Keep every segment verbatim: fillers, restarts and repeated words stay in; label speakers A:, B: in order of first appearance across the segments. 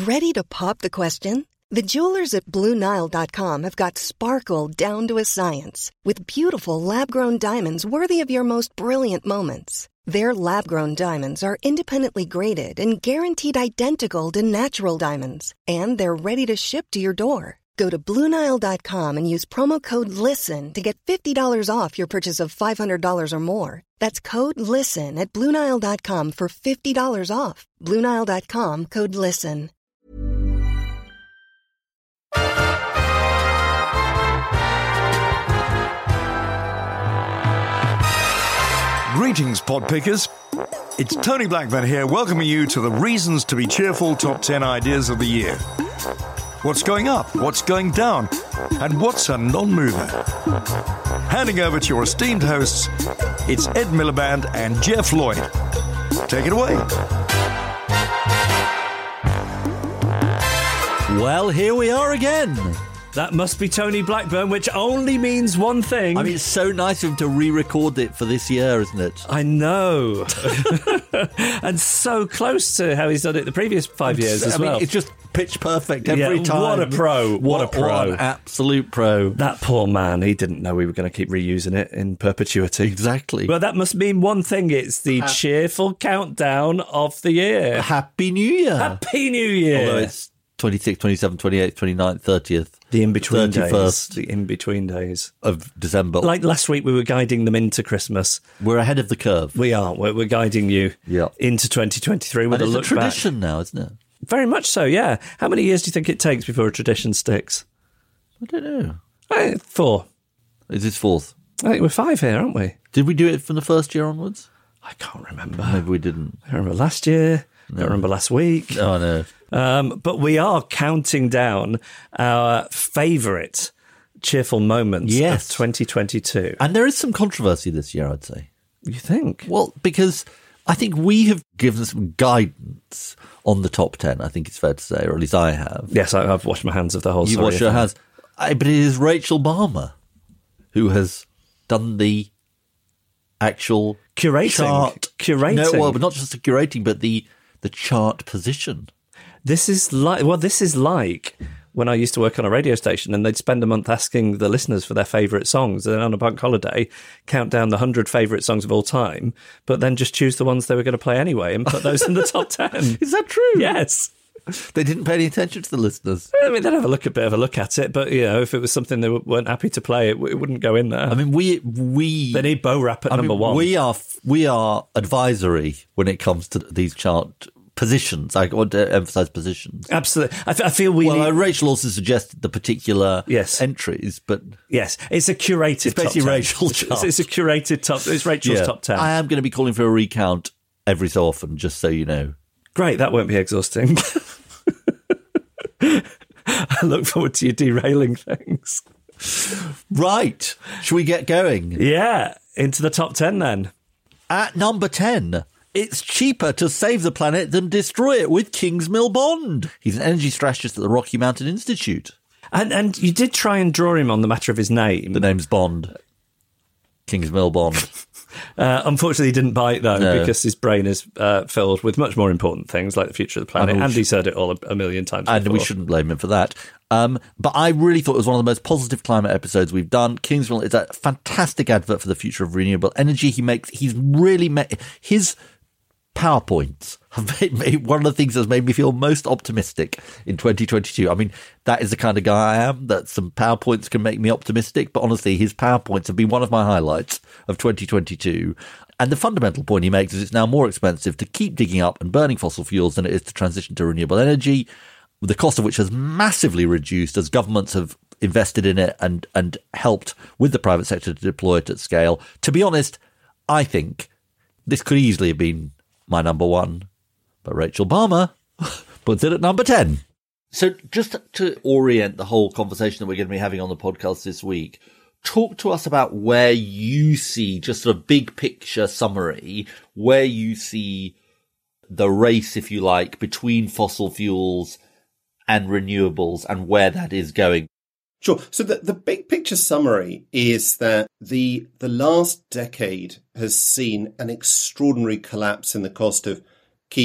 A: Ready to pop the question? The jewelers at Blue Nile dot com have got sparkle down to a science with beautiful lab-grown diamonds worthy of your most brilliant moments. Their lab-grown diamonds are independently graded and guaranteed identical to natural diamonds, and they're ready to ship to your door. Go to Blue Nile dot com and use promo code LISTEN to get fifty dollars off your purchase of five hundred dollars or more. That's code LISTEN at Blue Nile dot com for fifty dollars off. Blue Nile dot com, code LISTEN.
B: Greetings, pod pickers. It's Tony Blackburn here, welcoming you to the Reasons to be Cheerful Top ten Ideas of the Year. What's going up, what's going down, and what's a non-mover? Handing over to your esteemed hosts, it's Ed Miliband and Jeff Lloyd. Take it away.
C: Well, here we are again.
D: That must be Tony Blackburn, which only means one thing.
C: I mean, it's so nice of him to re-record it for this year, isn't it?
D: I know. And so close to how he's done it the previous five years
C: I
D: as
C: mean,
D: well.
C: It's just pitch perfect every
D: yeah,
C: time.
D: What a pro. What,
C: what
D: a pro.
C: What an absolute pro.
D: That poor man, he didn't know we were going to keep reusing it in perpetuity.
C: Exactly.
D: Well, that must mean one thing. It's the uh, cheerful countdown of the year.
C: Happy New Year.
D: Happy New Year.
C: Although it's twenty-sixth, twenty-seventh, twenty-eighth, twenty-ninth, thirtieth.
D: The in-between
C: thirty-first
D: days. The in-between days.
C: Of December.
D: Like last week, we were guiding them into Christmas.
C: We're ahead of the curve.
D: We are. We're, we're guiding you
C: yeah.
D: into twenty twenty-three with
C: and
D: a
C: it's
D: look
C: a tradition
D: back.
C: now, isn't it?
D: Very much so, yeah. How many years do you think it takes before a tradition sticks?
C: I don't know.
D: Uh, four.
C: Is this fourth?
D: I think we're five here, aren't we?
C: Did we do it from the first year onwards?
D: I can't remember.
C: Maybe we didn't.
D: I remember last year. I
C: No.
D: don't remember last week.
C: Oh, no.
D: Um, but we are counting down our favourite cheerful moments
C: yes.
D: of twenty twenty-two.
C: And there is some controversy this year, I'd say.
D: You think?
C: Well, because I think we have given some guidance on the top ten, I think it's fair to say, or at least I have.
D: Yes, I, I've washed my hands of the whole
C: You
D: story.
C: wash your hands. I, but it is Rachel Balmer who has done the actual
D: Curating.
C: chart.
D: Curating.
C: No, well, but not just the curating, but the the chart position.
D: This is like, well, this is like when I used to work on a radio station and they'd spend a month asking the listeners for their favourite songs, and then on a bank holiday, count down the one hundred favourite songs of all time, but then just choose the ones they were going to play anyway and put those in the top ten.
C: Is that true?
D: Yes.
C: They didn't pay any attention to the listeners.
D: I mean, they'd have a look, a bit of a look at it, but, you know, if it was something they weren't happy to play, it, it wouldn't go in there.
C: I mean, we... we
D: they need Bo Rap at
C: I
D: number
C: mean,
D: one.
C: We are, we are advisory when it comes to these chart positions. I want to emphasise positions.
D: Absolutely. I, f- I feel we
C: well,
D: need...
C: uh, Rachel also suggested the particular
D: yes.
C: entries, but...
D: Yes, it's a curated
C: It's basically
D: top ten.
C: Rachel's
D: It's,
C: chart.
D: it's a curated top... It's Rachel's
C: Yeah.
D: top ten.
C: I am going to be calling for a recount every so often, just so you know.
D: Great, that won't be exhausting. I look forward to you derailing things.
C: Right. Shall we get going?
D: Yeah, into the top ten then.
C: At number ten, it's cheaper to save the planet than destroy it with Kingsmill Bond. He's an energy strategist at the Rocky Mountain Institute.
D: And and you did try and draw him on the matter of his name.
C: The name's Bond. Kingsmill Bond.
D: Uh, unfortunately, he didn't bite, though,
C: No.
D: because his brain is uh, filled with much more important things, like the future of the planet.
C: And we
D: And
C: sh-
D: he's heard it all a, a million times
C: And
D: before.
C: we shouldn't blame him for that. Um, but I really thought it was one of the most positive climate episodes we've done. Kingsmill is a fantastic advert for the future of renewable energy. He makes, he's really made, his PowerPoints have made me one of the things that's made me feel most optimistic in twenty twenty-two. I mean, that is the kind of guy I am, that some PowerPoints can make me optimistic. But honestly, his PowerPoints have been one of my highlights of twenty twenty-two. And the fundamental point he makes is it's now more expensive to keep digging up and burning fossil fuels than it is to transition to renewable energy, the cost of which has massively reduced as governments have invested in it and, and helped with the private sector to deploy it at scale. To be honest, I think this could easily have been my number one, but Rachel Balmer puts it at number ten. So just to orient the whole conversation that we're going to be having on the podcast this week, talk to us about where you see, just sort of big picture summary, where you see the race, if you like, between fossil fuels and renewables and where that is going.
E: Sure. So the, the big picture summary is that the the last decade has seen an extraordinary collapse in the cost of key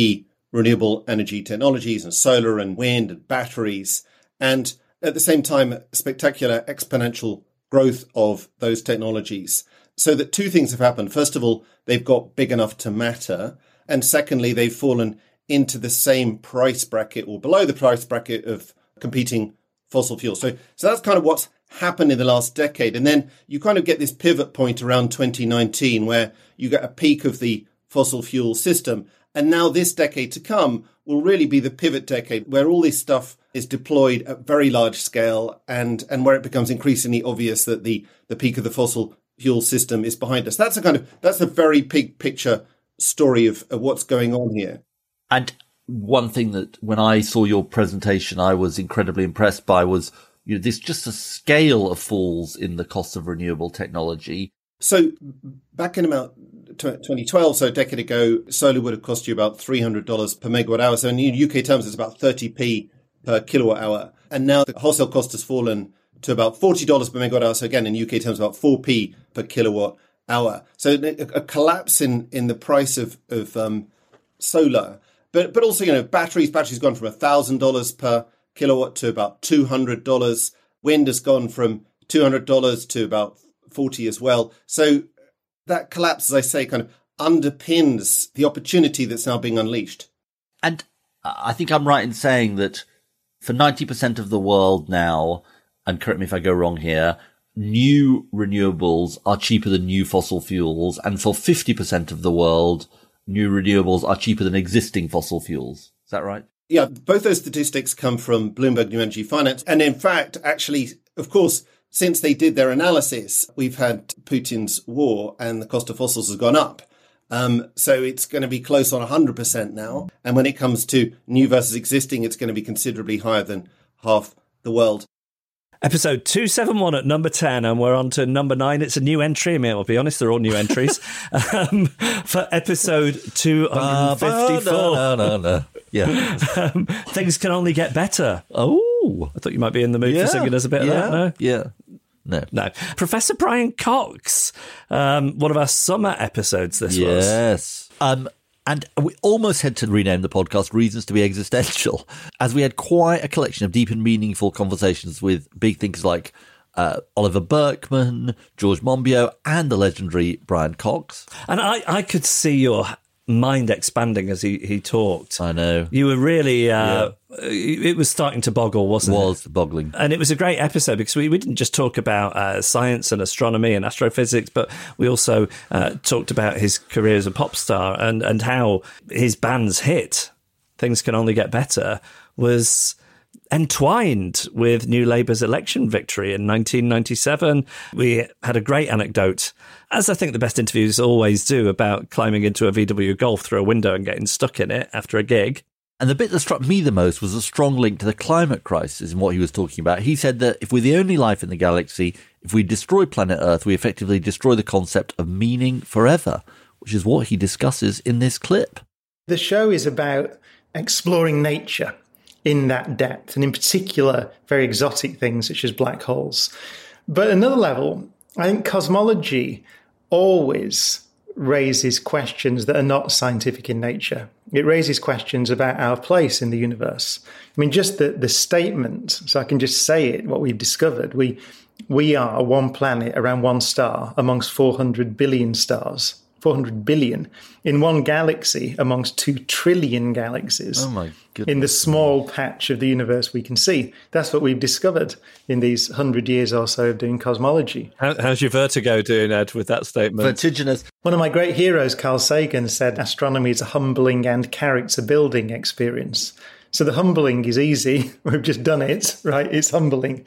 E: renewable energy technologies and solar and wind and batteries. And at the same time, spectacular exponential growth of those technologies. So that two things have happened. First of all, they've got big enough to matter. And secondly, they've fallen into the same price bracket or below the price bracket of competing fossil fuels. So, so that's kind of what's happened in the last decade. And then you kind of get this pivot point around twenty nineteen where you get a peak of the fossil fuel system. And now this decade to come will really be the pivot decade where all this stuff is deployed at very large scale and, and where it becomes increasingly obvious that the, the peak of the fossil fuel system is behind us. That's a kind of, that's a very big picture story of, of what's going on here.
C: And one thing that when I saw your presentation, I was incredibly impressed by was, you know, there's just a scale of falls in the cost of renewable technology.
E: So back in about twenty twelve, so a decade ago, solar would have cost you about three hundred dollars per megawatt hour. So in U K terms, it's about thirty p per kilowatt hour. And now the wholesale cost has fallen to about forty dollars per megawatt hour. So again, in U K terms, about four p per kilowatt hour. So a, a collapse in, in the price of, of um, solar. But but also, you know, batteries, batteries gone from one thousand dollars per kilowatt to about two hundred dollars. Wind has gone from two hundred dollars to about forty as well. So that collapse, as I say, kind of underpins the opportunity that's now being unleashed.
C: And I think I'm right in saying that for ninety percent of the world now, and correct me if I go wrong here, new renewables are cheaper than new fossil fuels. And for fifty percent of the world, new renewables are cheaper than existing fossil fuels. Is that right?
E: Yeah, both those statistics come from Bloomberg New Energy Finance. And in fact, actually, of course, since they did their analysis, we've had Putin's war and the cost of fossils has gone up. Um, so it's going to be close on one hundred percent now. And when it comes to new versus existing, it's going to be considerably higher than half the world.
D: Episode two seventy-one at number ten, and we're on to number nine. It's a new entry. I mean, I'll be honest, they're all new entries. um, for episode two fifty-four.
C: No, no, no. Yeah.
D: um, things can only get better.
C: Oh.
D: I thought you might be in the mood
C: yeah.
D: for singing us a bit
C: yeah.
D: of that, no?
C: Yeah. No.
D: No. Professor Brian Cox, um, one of our summer episodes this
C: yes.
D: was.
C: Yes. Um, And we almost had to rename the podcast Reasons to be Existential, as we had quite a collection of deep and meaningful conversations with big thinkers like uh, Oliver Burkeman, George Monbiot, and the legendary Brian Cox.
D: And I, I could see your mind expanding as he, he talked.
C: I know.
D: You were really, uh,
C: yeah.
D: it was starting to boggle, wasn't
C: it?
D: It
C: was boggling.
D: And it was a great episode because we, we didn't just talk about uh, science and astronomy and astrophysics, but we also uh, talked about his career as a pop star and, and how his band's hit, Things Can Only Get Better, was entwined with New Labour's election victory in nineteen ninety-seven. We had a great anecdote, as I think the best interviews always do, about climbing into a V W Golf through a window and getting stuck in it after a gig.
C: And the bit that struck me the most was a strong link to the climate crisis and what he was talking about. He said that if we're the only life in the galaxy, if we destroy planet Earth, we effectively destroy the concept of meaning forever, which is what he discusses in this clip.
F: The show is about exploring nature in that depth, and in particular, very exotic things such as black holes. But at another level, I think cosmology always raises questions that are not scientific in nature. It raises questions about our place in the universe. I mean, just the, the statement, so I can just say it, what we've discovered, we we are one planet around one star amongst four hundred billion stars. four hundred billion in one galaxy amongst two trillion galaxies.
C: Oh my goodness.
F: In the small patch of the universe we can see. That's what we've discovered in these hundred years or so of doing cosmology.
D: How, how's your vertigo doing, Ed, with that statement?
C: Vertiginous.
F: One of my great heroes, Carl Sagan, said astronomy is a humbling and character-building experience. So the humbling is easy. We've just done it, right? It's humbling.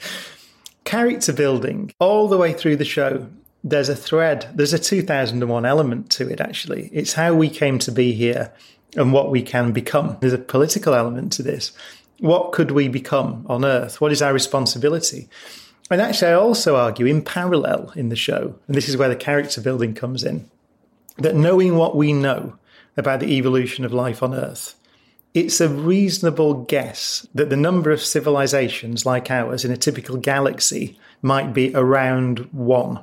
F: Character-building, all the way through the show, there's a thread, there's a two thousand one element to it, actually. It's how we came to be here and what we can become. There's a political element to this. What could we become on Earth? What is our responsibility? And actually, I also argue in parallel in the show, and this is where the character building comes in, that knowing what we know about the evolution of life on Earth, it's a reasonable guess that the number of civilizations like ours in a typical galaxy might be around one.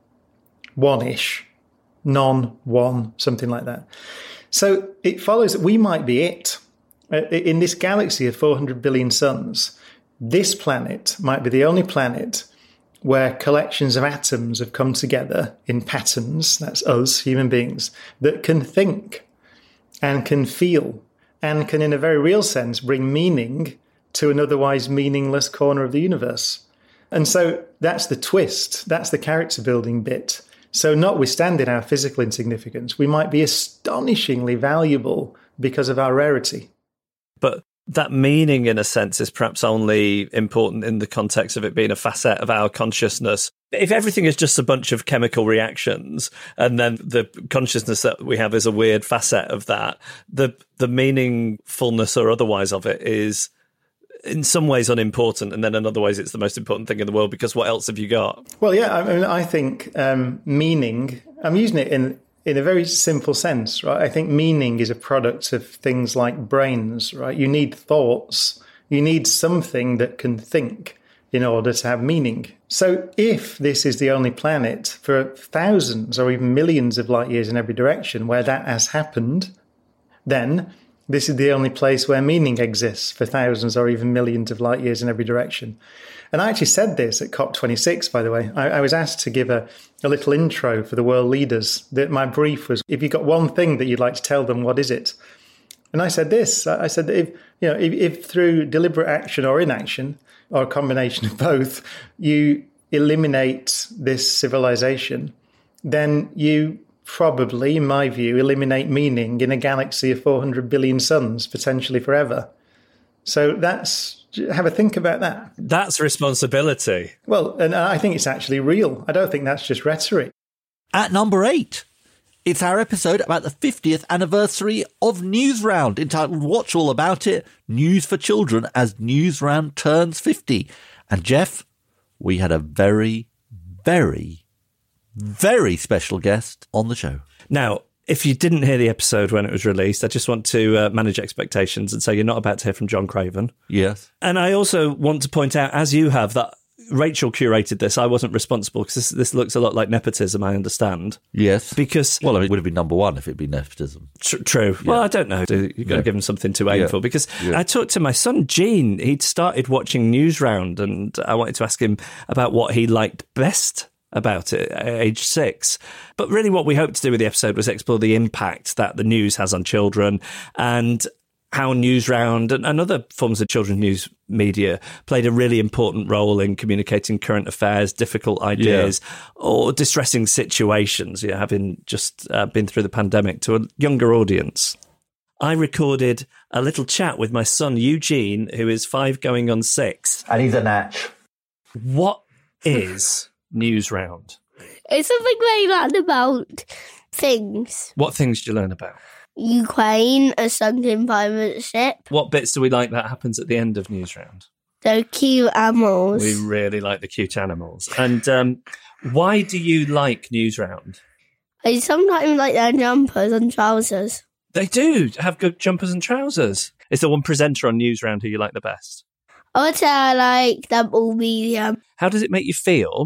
F: One-ish, non, one, something like that. So it follows that we might be it. In this galaxy of four hundred billion suns, this planet might be the only planet where collections of atoms have come together in patterns, that's us, human beings, that can think and can feel and can, in a very real sense, bring meaning to an otherwise meaningless corner of the universe. And so that's the twist. That's the character building bit. So notwithstanding our physical insignificance, we might be astonishingly valuable because of our rarity.
D: But that meaning, in a sense, is perhaps only important in the context of it being a facet of our consciousness. If everything is just a bunch of chemical reactions and then the consciousness that we have is a weird facet of that, the the meaningfulness or otherwise of it is in some ways unimportant, and then in other ways it's the most important thing in the world, because what else have you got?
F: Well, yeah, I mean, I think um, meaning, I'm using it in in a very simple sense, right? I think meaning is a product of things like brains, right? You need thoughts. You need something that can think in order to have meaning. So if this is the only planet for thousands or even millions of light years in every direction where that has happened, then this is the only place where meaning exists for thousands or even millions of light years in every direction. And I actually said this at COP twenty-six, by the way. I, I was asked to give a, a little intro for the world leaders. That my brief was, if you've got one thing that you'd like to tell them, what is it? And I said this. I said that if, you know, if, if through deliberate action or inaction, or a combination of both, you eliminate this civilization, then you probably, in my view, eliminate meaning in a galaxy of four hundred billion suns, potentially forever. So that's, have a think about that.
D: That's responsibility.
F: Well, and I think it's actually real. I don't think that's just rhetoric.
C: At number eight, it's our episode about the fiftieth anniversary of Newsround, entitled Watch All About It, News for Children as Newsround turns fifty. And Jeff, we had a very, very, very special guest on the show.
D: Now, if you didn't hear the episode when it was released, I just want to uh, manage expectations and say you're not about to hear from John Craven.
C: Yes.
D: And I also want to point out, as you have, that Rachel curated this. I wasn't responsible, because this, this looks a lot like nepotism, I understand.
C: Yes.
D: Because...
C: Well, it would have been number one if it'd been nepotism.
D: Tr- true. Yeah. Well, I don't know. You've got
C: yeah.
D: to give him something to aim
C: yeah.
D: for. Because
C: yeah.
D: I talked to my son, Gene. He'd started watching Newsround, and I wanted to ask him about what he liked best about it at age six. But really what we hoped to do with the episode was explore the impact that the news has on children, and how Newsround and, and other forms of children's news media played a really important role in communicating current affairs, difficult ideas, yeah. or distressing situations, you know, having just uh, been through the pandemic, to a younger audience. I recorded a little chat with my son, Eugene, who is five going on six.
C: And he's a natch.
D: What is Newsround?
G: It's something they learn about things.
D: What things do you learn about?
G: Ukraine, a sunken pirate ship.
D: What bits do we like that happens at the end of Newsround?
G: The cute animals.
D: We really like the cute animals. And um, why do you like Newsround?
G: I sometimes like their jumpers and trousers.
D: They do have good jumpers and trousers. Is there one presenter on Newsround who you like the best?
G: I would say I like them all medium.
D: How does it make you feel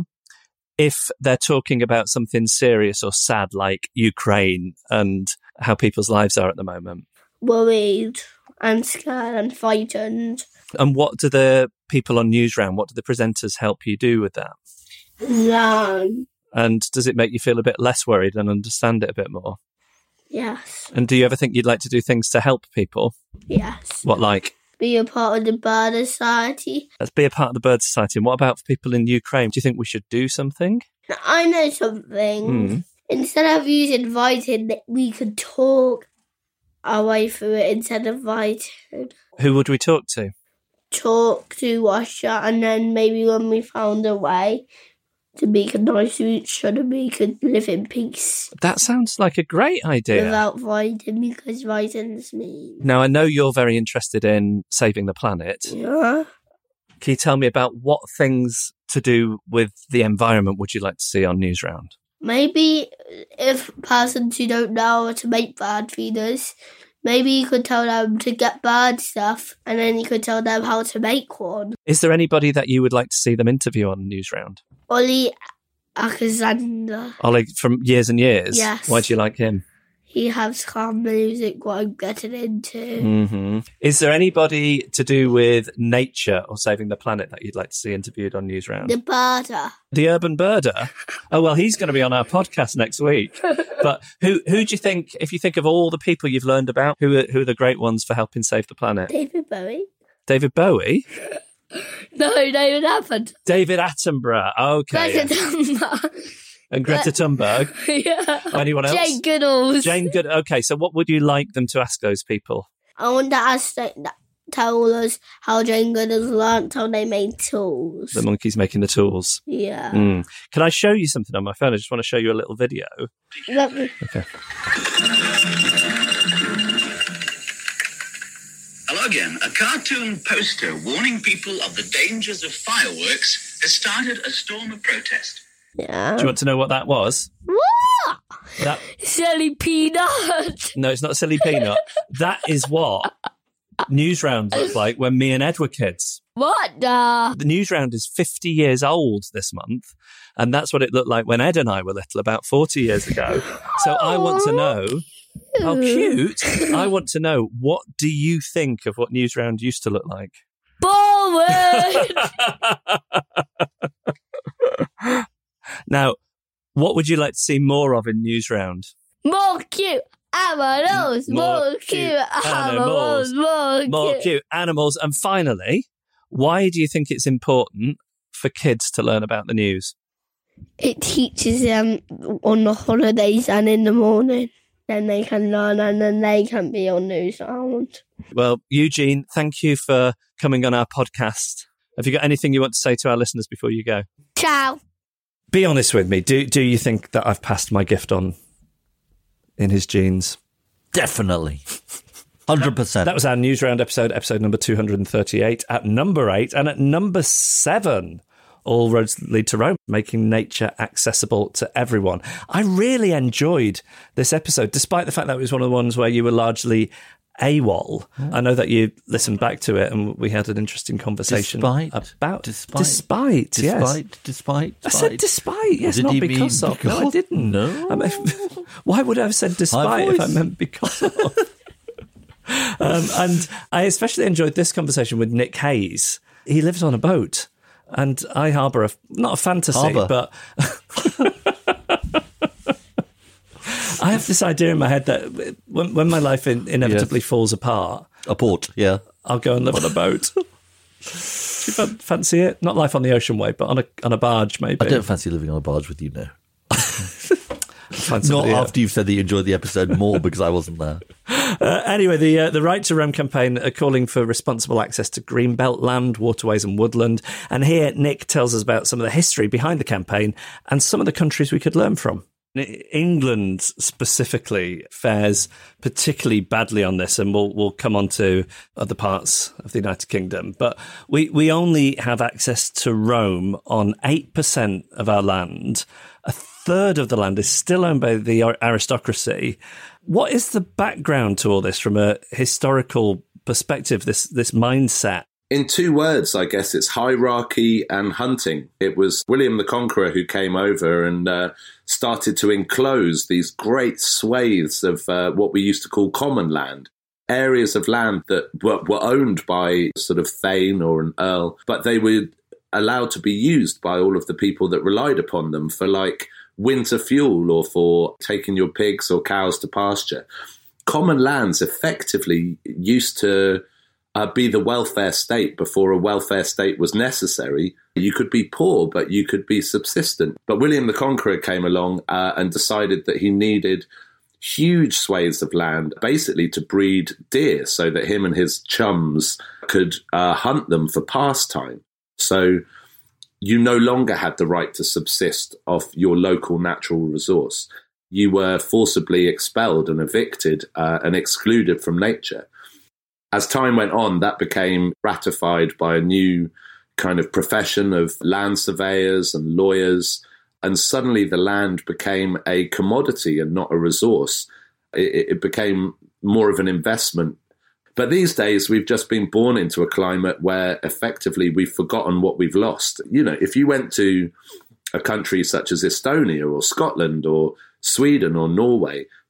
D: if they're talking about something serious or sad like Ukraine and how people's lives are at the moment?
G: Worried and scared and frightened.
D: And what do the people on Newsround, what do the presenters help you do with that?
G: Learn.
D: And does it make you feel a bit less worried and understand it a bit more?
G: Yes.
D: And do you ever think you'd like to do things to help people?
G: Yes.
D: What, like?
G: Be a part of the Bird Society.
D: Let's be a part of the Bird Society. And what about for people in Ukraine? Do you think we should do something?
G: I know something.
D: Mm.
G: Instead of using writing, we could talk our way through it instead of writing.
D: Who would we talk to?
G: Talk to Russia, and then maybe when we found a way to be nice to each other, we could live in peace.
D: That sounds like a great idea.
G: Without writing, because writing's mean.
D: Now, I know you're very interested in saving the planet.
G: Yeah.
D: Can you tell me about what things to do with the environment would you like to see on Newsround?
G: Maybe if persons who don't know how to make bird feeders, maybe you could tell them to get bird stuff, and then you could tell them how to make one.
D: Is there anybody that you would like to see them interview on Newsround?
G: Ollie Alexander.
D: Ollie from Years and Years?
G: Yes.
D: Why do you like him?
G: he has calm music, what I'm getting into.
D: Mm-hmm. Is there anybody to do with nature or saving the planet that you'd like to see interviewed on Newsround?
G: The birder.
D: The urban birder? Oh, well, he's going to be on our podcast next week. But who who do you think, if you think of all the people you've learned about, who are, who are the great ones for helping save the planet?
G: David Bowie.
D: David Bowie?
G: No, David Attenborough.
D: David Attenborough. Okay.
G: Greta Thunberg.
D: And Greta Thunberg.
G: Yeah.
D: Anyone else?
G: Jane Goodall.
D: Jane Good. Okay, so what would you like them to ask those people?
G: I want to ask them, tell us how Jane Goodall learnt how they made tools.
D: The monkeys making the tools.
G: Yeah.
D: Mm. Can I show you something on my phone? I just want to show you a little video.
G: Let me.
D: Okay.
H: Hello again. A cartoon poster warning people of the dangers of fireworks has started a storm of protest.
G: Yeah.
D: Do you want to know what that was?
G: What?
D: That
G: Silly peanut.
D: No, it's not Silly Peanut. That is what Newsround looked like when me and Ed were kids.
G: What the?
D: The Newsround is fifty years old this month, and that's what it looked like when Ed and I were little, about forty years ago. So I want to know, how cute, I want to know, what do you think of what Newsround used to look like?
G: Boring.
D: Now, what would you like to see more of in Newsround?
G: More cute animals. More,
D: More
G: cute,
D: cute
G: animals.
D: animals.
G: More,
D: More
G: cute.
D: cute animals. And finally, why do you think it's important for kids to learn about the news?
G: It teaches them on the holidays and in the morning. Then they can learn and then they can be on Newsround.
D: Well, Eugene, thank you for coming on our podcast. Have you got anything you want to say to our listeners before you go?
G: Ciao.
D: Be honest with me. Do do you think that I've passed my gift on in his genes?
C: Definitely. one hundred percent.
D: That was our Newsround episode, episode number two hundred thirty-eight. At number eight and at number seven, All Roads Lead to Rome, making nature accessible to everyone. I really enjoyed this episode, despite the fact that it was one of the ones where you were largely AWOL. Mm. I know that you listened back to it and we had an interesting conversation
C: despite,
D: about...
C: Despite.
D: Despite,
C: Despite,
D: yes.
C: Despite, despite.
D: I said despite, yes,
C: Did
D: not
C: he
D: because
C: mean
D: of.
C: because?
D: No, I didn't.
C: No.
D: I mean, why would I have said despite if I meant because of? um, and I especially enjoyed this conversation with Nick Hayes. He lives on a boat. And I harbour, a, not a fantasy,
C: Harbour.
D: but I have this idea in my head that when, when my life in, inevitably
C: yes.
D: falls apart,
C: A port, yeah.
D: I'll go and live on a boat. Do you fan- fancy it? Not life on the ocean way, but on a on a barge, maybe.
C: I don't fancy living on a barge with you now. Not
D: somebody else.
C: after you've said that you enjoyed the episode more because I wasn't there.
D: Uh, anyway, the uh, the Right to Rome campaign are calling for responsible access to greenbelt land, waterways and woodland. And here Nick tells us about some of the history behind the campaign and some of the countries we could learn from. England specifically fares particularly badly on this, and we'll we'll come on to other parts of the United Kingdom. But we, we only have access to Rome on eight percent of our land. A third of the land is still owned by the aristocracy. What is the background to all this from a historical perspective, this this mindset?
I: In two words, I guess it's hierarchy and hunting. It was William the Conqueror who came over and uh, started to enclose these great swathes of uh, what we used to call common land, areas of land that were, were owned by sort of thane or an earl, but they were allowed to be used by all of the people that relied upon them for like winter fuel or for taking your pigs or cows to pasture. Common lands effectively used to Uh, be the welfare state before a welfare state was necessary. You could be poor, but you could be subsistent. But William the Conqueror came along uh, and decided that he needed huge swathes of land, basically to breed deer so that him and his chums could uh, hunt them for pastime. So you no longer had the right to subsist off your local natural resource. You were forcibly expelled and evicted uh, and excluded from nature. As time went on, that became ratified by a new kind of profession of land surveyors and lawyers, and suddenly the land became a commodity and not a resource. It, it became more of an investment. But these days, we've just been born into a climate where effectively we've forgotten what we've lost. You know, if you went to a country such as Estonia or Scotland or Sweden or Norway,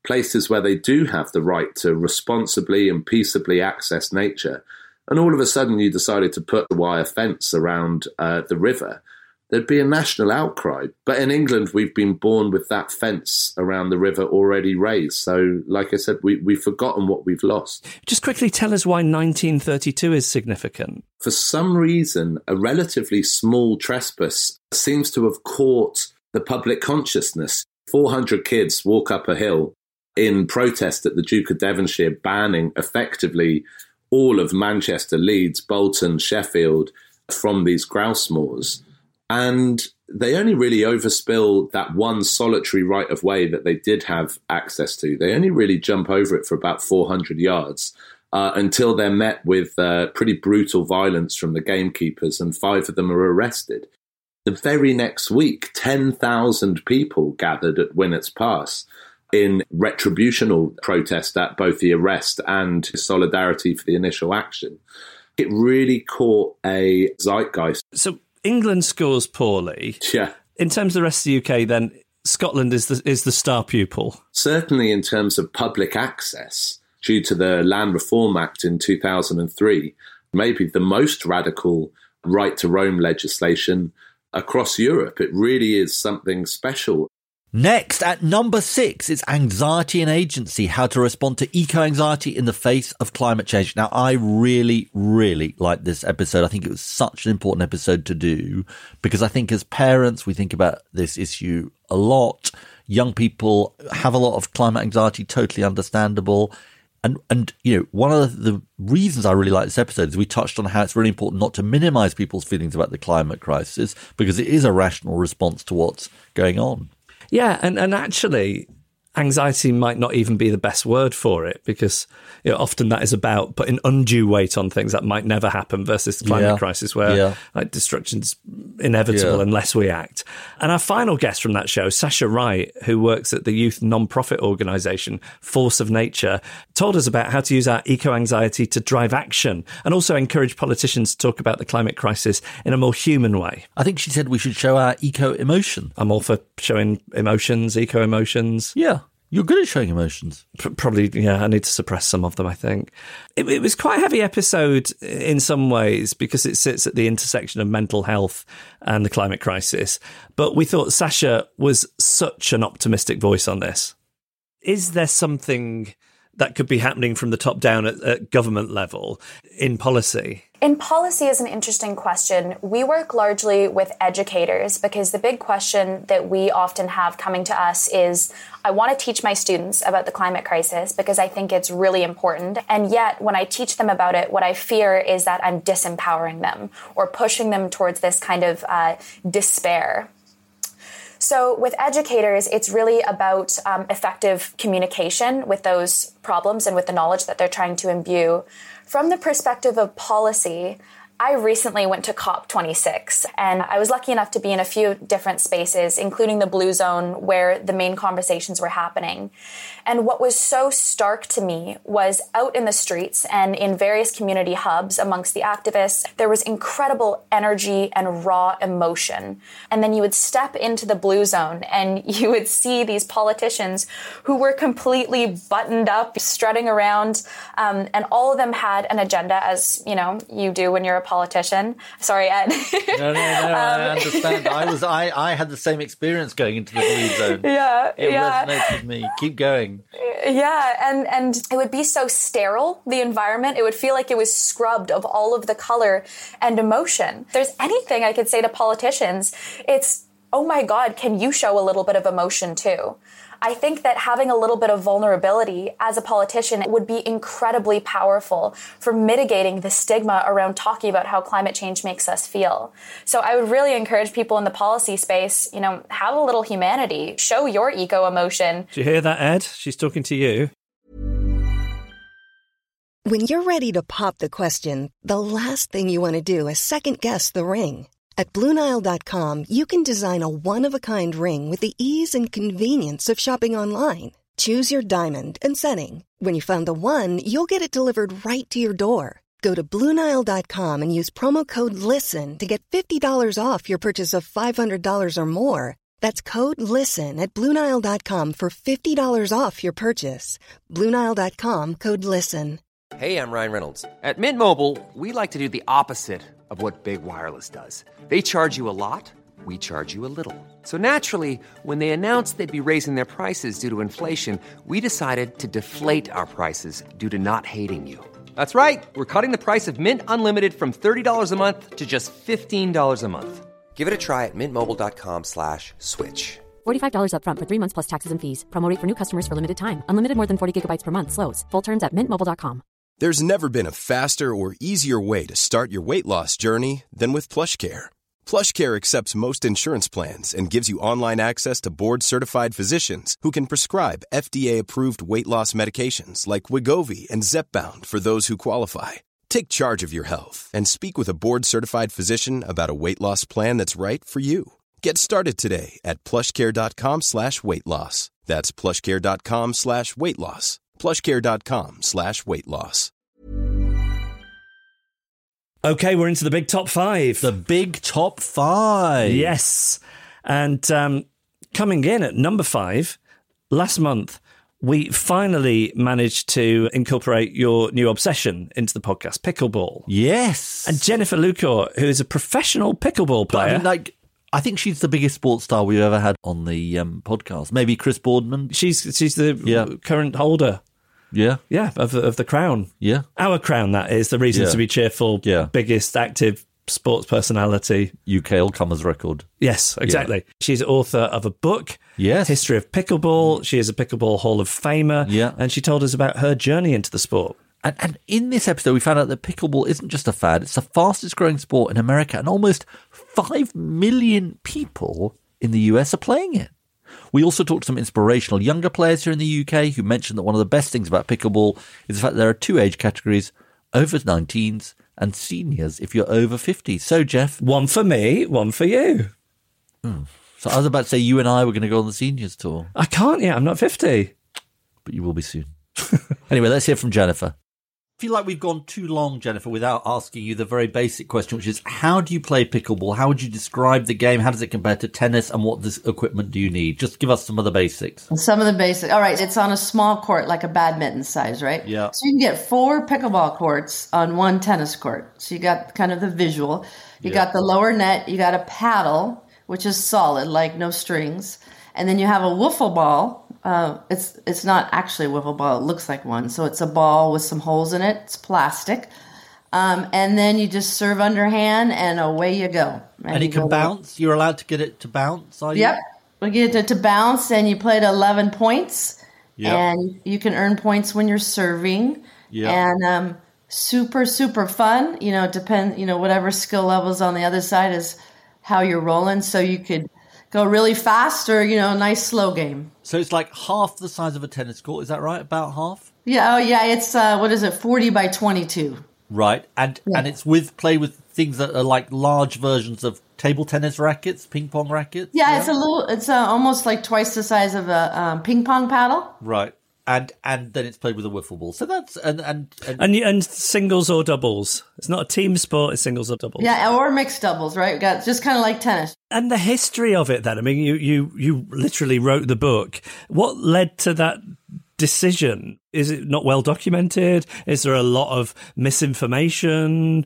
I: places where they do have the right to responsibly and peaceably access nature, and all of a sudden you decided to put a wire fence around uh, the river, there'd be a national outcry. But in England, we've been born with that fence around the river already raised. So, like I said, we, we've forgotten what we've lost.
D: Just quickly tell us why nineteen thirty-two is significant.
I: For some reason, a relatively small trespass seems to have caught the public consciousness. four hundred kids walk up a hill in protest at the Duke of Devonshire banning effectively all of Manchester, Leeds, Bolton, Sheffield from these grouse moors. And they only really overspill that one solitary right of way that they did have access to. They only really jump over it for about four hundred yards uh, until they're met with uh, pretty brutal violence from the gamekeepers, and five of them are arrested. The very next week, ten thousand people gathered at Winnett's Pass in retributional protest at both the arrest and solidarity for the initial action. It really caught a zeitgeist.
D: So England scores poorly.
I: Yeah.
D: In terms of the rest of the U K, then Scotland is the is the star pupil.
I: Certainly in terms of public access, due to the Land Reform Act in two thousand three, maybe the most radical right to roam legislation across Europe. It really is something special.
C: Next, at number six, it's Anxiety and Agency, how to respond to eco-anxiety in the face of climate change. Now, I really, really like this episode. I think it was such an important episode to do because I think as parents, we think about this issue a lot. Young people have a lot of climate anxiety, totally understandable. And, and you know, one of the reasons I really like this episode is we touched on how it's really important not to minimize people's feelings about the climate crisis because it is a rational response to what's going on.
D: Yeah, and, and actually, anxiety might not even be the best word for it because you know, often that is about putting undue weight on things that might never happen versus the climate
C: yeah.
D: crisis where
C: yeah.
D: like destruction's inevitable
C: yeah.
D: unless we act. And our final guest from that show, Sasha Wright, who works at the youth non-profit organisation Force of Nature, told us about how to use our eco-anxiety to drive action and also encourage politicians to talk about the climate crisis in a more human way.
C: I think she said we should show our eco-emotion.
D: I'm all for showing emotions, eco-emotions.
C: Yeah. You're good at showing emotions.
D: P- probably, yeah, I need to suppress some of them, I think. It, it was quite a heavy episode in some ways because it sits at the intersection of mental health and the climate crisis. But we thought Sasha was such an optimistic voice on this. Is there something that could be happening from the top down at, at government level in policy?
J: In policy is an interesting question. We work largely with educators because the big question that we often have coming to us is, I want to teach my students about the climate crisis because I think it's really important. And yet, when I teach them about it, what I fear is that I'm disempowering them or pushing them towards this kind of uh, despair. So with educators, it's really about um, effective communication with those problems and with the knowledge that they're trying to imbue. From the perspective of policy, I recently went to COP twenty-six, and I was lucky enough to be in a few different spaces, including the Blue Zone, where the main conversations were happening. And what was so stark to me was out in the streets and in various community hubs amongst the activists, there was incredible energy and raw emotion. And then you would step into the Blue Zone and you would see these politicians who were completely buttoned up, strutting around, um, and all of them had an agenda, as you know, you do when you're a politician. Sorry, Ed.
C: no, no, no. um, I understand. I was, I, I had the same experience going into the Blue Zone.
J: Yeah,
C: it
J: yeah.
C: resonates with me. Keep going.
J: Yeah, and and it would be so sterile, the environment. It would feel like it was scrubbed of all of the color and emotion. If there's anything I could say to politicians, it's, oh my God, can you show a little bit of emotion too? I think that having a little bit of vulnerability as a politician would be incredibly powerful for mitigating the stigma around talking about how climate change makes us feel. So I would really encourage people in the policy space, you know, have a little humanity, show your eco-emotion.
D: Did you hear that, Ed? She's talking to you.
A: When you're ready to pop the question, the last thing you want to do is second-guess the ring. At Blue Nile dot com, you can design a one-of-a-kind ring with the ease and convenience of shopping online. Choose your diamond and setting. When you find the one, you'll get it delivered right to your door. Go to Blue Nile dot com and use promo code LISTEN to get fifty dollars off your purchase of five hundred dollars or more. That's code LISTEN at Blue Nile dot com for fifty dollars off your purchase. Blue Nile dot com, code LISTEN.
K: Hey, I'm Ryan Reynolds. At Mint Mobile, we like to do the opposite of what Big Wireless does. They charge you a lot, we charge you a little. So naturally, when they announced they'd be raising their prices due to inflation, we decided to deflate our prices due to not hating you. That's right. We're cutting the price of Mint Unlimited from thirty dollars a month to just fifteen dollars a month. Give it a try at mintmobile.com slash switch.
L: forty-five dollars up front for three months plus taxes and fees. Promo rate for new customers for limited time. Unlimited more than forty gigabytes per month. Slows full terms at mint mobile dot com.
M: There's never been a faster or easier way to start your weight loss journey than with PlushCare. PlushCare accepts most insurance plans and gives you online access to board-certified physicians who can prescribe F D A-approved weight loss medications like Wegovy and Zepbound for those who qualify. Take charge of your health and speak with a board-certified physician about a weight loss plan that's right for you. Get started today at plushcare.com slash weight loss. That's plushcare.com slash weight loss. plushcare.com slash weight loss.
D: Okay, we're into the big top five.
C: The big top five.
D: Yes. And um, coming in at number five, last month, we finally managed to incorporate your new obsession into the podcast, pickleball.
C: Yes.
D: And Jennifer Lucore, who is a professional pickleball player.
C: But I mean, like, I think she's the biggest sports star we've ever had on the um, podcast. Maybe Chris Boardman.
D: She's she's the yeah. current holder.
C: Yeah.
D: Yeah, of, of the crown.
C: Yeah.
D: Our crown, that is. The Reasons
C: yeah.
D: to be Cheerful,
C: yeah.
D: biggest active sports personality.
C: U K all-comers record.
D: Yes, exactly. Yeah. She's author of a book,
C: yes.
D: History of Pickleball. She is a Pickleball Hall of Famer.
C: Yeah.
D: And she told us about her journey into the sport.
C: And, and in this episode, we found out that pickleball isn't just a fad. It's the fastest growing sport in America, and almost five million people in the U S are playing it. We also talked to some inspirational younger players here in the U K who mentioned that one of the best things about pickleball is the fact that there are two age categories, over nineteens and seniors if you're over fifty. So, Jeff.
D: One for me, one for you.
C: Hmm. So I was about to say you and I were going to go on the seniors tour.
D: I can't yet. I'm not fifty.
C: But you will be soon. Anyway, let's hear from Jennifer. I feel like we've gone too long, Jennifer, without asking you the very basic question, which is how do you play pickleball? How would you describe the game? How does it compare to tennis? And what this equipment do you need? Just give us some of the basics.
N: Some of the basics. All right. It's on a small court, like a badminton size, right?
C: Yeah.
N: So you can get four pickleball courts on one tennis court. So you got kind of the visual. You yeah. got the lower net. You got a paddle, which is solid, like no strings. And then you have a wiffle ball. Uh, it's it's not actually a wiffle ball. It looks like one. So it's a ball with some holes in it. It's plastic. Um, and then you just serve underhand and away you go.
C: And, and it can bounce? Away. You're allowed to get it to bounce, are you?
N: Yep. We get it to bounce and you play to eleven points.
C: Yep.
N: And you can earn points when you're serving.
C: Yep.
N: And um, super, super fun. You know, it depends, you know, whatever skill levels on the other side is how you're rolling. So you could go really fast or, you know, a nice slow game.
C: So it's like half the size of a tennis court. Is that right? About half?
N: Yeah. Oh, yeah. It's, uh, what is it? forty by twenty-two.
C: Right. And
N: yeah.
C: and it's with play with things that are like large versions of table tennis rackets, ping pong rackets.
N: Yeah. yeah? It's a little, it's uh, almost like twice the size of a um, ping pong paddle.
C: Right. And and then it's played with a wiffle ball. So that's and and
D: and, and and singles or doubles. It's not a team sport. It's singles or doubles.
N: Yeah, or mixed doubles, right? We got just kind of like tennis.
D: And the history of it. Then I mean, you you you literally wrote the book. What led to that decision? Is it not well documented? Is there a lot of misinformation,